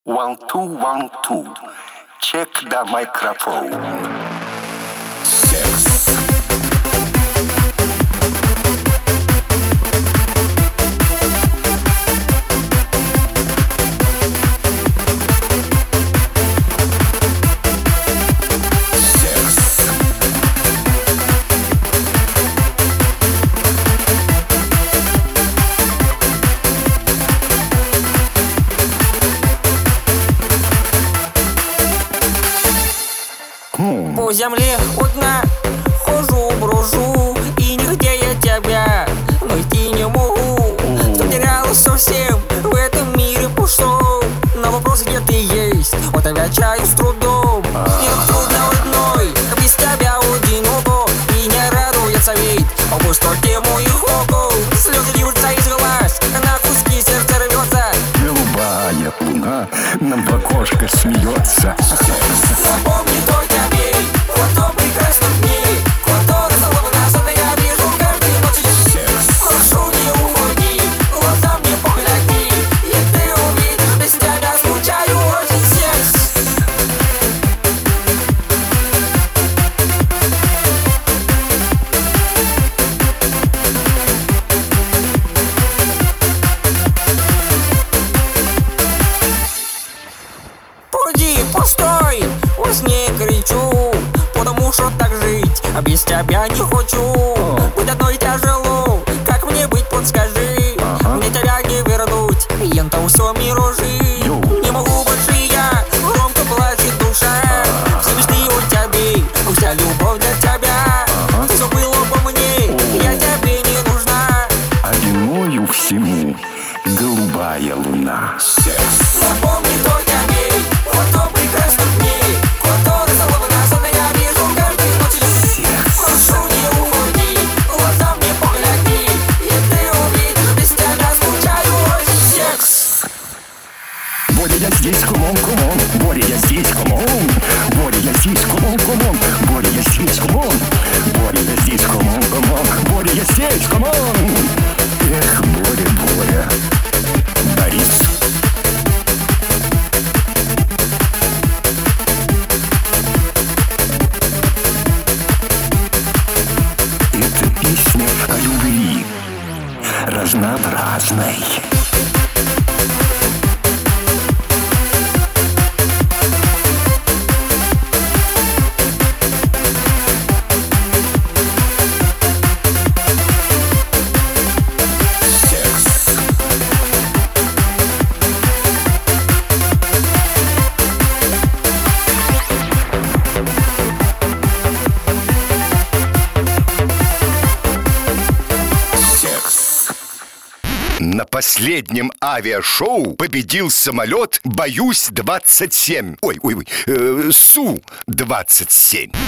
1, 2, 1, 2. Check the microphone. Секс. По земле одна хожу, брожу, и нигде я тебя найти не могу. Потерялась совсем в этом мире пустом. На вопрос, где ты есть, вот отвечаю с трудом. И как трудно одной, без тебя одиноко, и не радуется вид о пустоте моих окон. Слезы льются из глаз, на куски сердце рвется. Голубая луна нам в окошко смеется. Напомни только мне о том прекрасном дне, который словно сон я вижу каждой ночи. Прошу, не уходи, глаза мне погляди, и ты увидишь, без тебя скучаю очень. Секс. Пойди, постой, во сне кричу, потому что так жить, а без тебя не хочу. Быть одной тяжело, как мне быть, подскажи. Мне тебя не вернуть, ента все миражи. Не могу больше я, громко плачет душа. Все мечты о тебе, вся любовь для тебя. Ты все было по мне, я тебе не нужна. А виною всему голубая луна. Секс. Напомни только мне о том прекрасном дне, который словно сон я вижу каждой ночи. Прошу, не уходи, глаза мне погляди, и ты увидишь, без тебя скучаю очень. Секс. Боря, я здесь, кумон, кумон. Боря, я здесь, кумон. Боря, я здесь, кумон, кумон. Боря, я здесь, кумон. Боря, я здесь, кумон, кумон. Боря, я здесь, кумон. Эх, Боря, Боря. Борис. Это песня о любви разнообразной. На последнем авиашоу победил самолет «Боюсь-27». Ой, Су-27.